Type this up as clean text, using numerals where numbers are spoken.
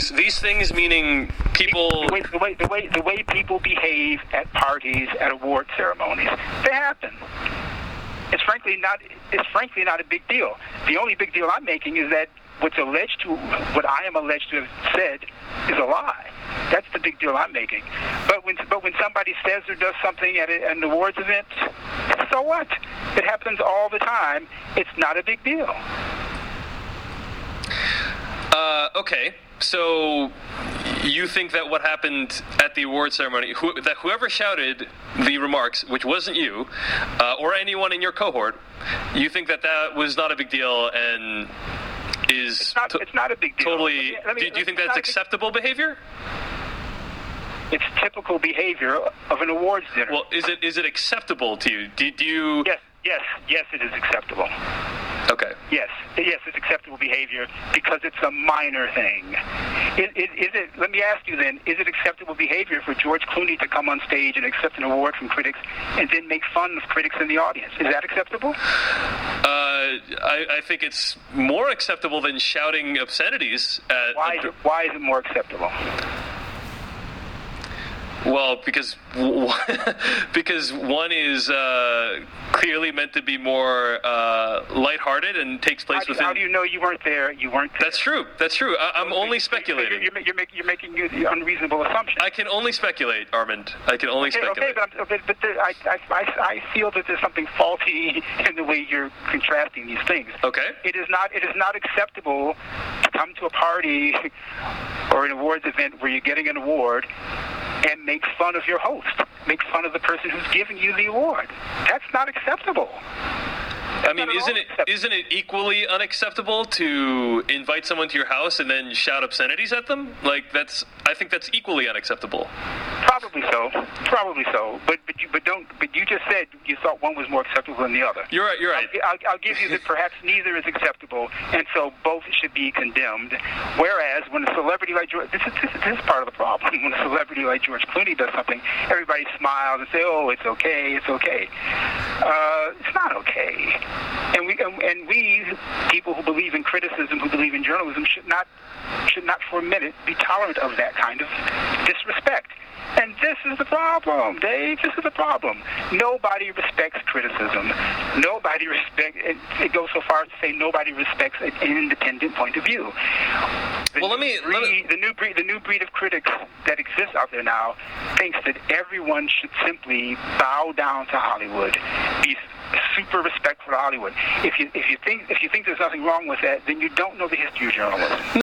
things. These things meaning people. The way people behave at parties, at award ceremonies, they happen. It's frankly not a big deal. The only big deal I'm making is that what I am alleged to have said is a lie. That's the big deal I'm making. But when somebody says or does something at an awards event, so what? It happens all the time. It's not a big deal. Okay, so you think that what happened at the award ceremony, that whoever shouted the remarks, which wasn't you, or anyone in your cohort, you think that was not a big deal and is it's not a big deal. Totally. Do you think that's acceptable behavior? It's typical behavior of an awards dinner. Well, is it acceptable to you? Do you? Yes, it is acceptable. Okay. Yes, it's acceptable behavior because it's a minor thing. Let me ask you then, is it acceptable behavior for George Clooney to come on stage and accept an award from critics and then make fun of critics in the audience? Is that acceptable? I think it's more acceptable than shouting obscenities at... Why is it more acceptable? Well, because one is clearly meant to be more lighthearted and takes place within... How do you know you weren't there? You weren't there. That's true. I'm only speculating. You're making an unreasonable assumption. I can only speculate, Armand. I can only speculate. Okay, but I feel that there's something faulty in the way you're contrasting these things. Okay. It is not acceptable to come to a party or an awards event where you're getting an award and make fun of your host, make fun of the person who's giving you the award. That's not acceptable. I mean, isn't it equally unacceptable to invite someone to your house and then shout obscenities at them? Like I think that's equally unacceptable. Probably so. But you just said you thought one was more acceptable than the other. You're right. I'll give you that perhaps neither is acceptable, and so both should be condemned. Whereas when a celebrity like George, this is part of the problem. When a celebrity like George Clooney does something, everybody smiles and say, "Oh, it's okay, it's okay." It's not okay. And we people who believe in criticism, who believe in journalism, should not for a minute be tolerant of that kind of disrespect. And this is the problem, Dave. This is the problem. Nobody respects criticism. It goes so far as to say nobody respects an independent point of view. The new breed of critics that exists out there now thinks that everyone should simply bow down to Hollywood, be super respectful to Hollywood. If you think there's nothing wrong with that, then you don't know the history of journalism.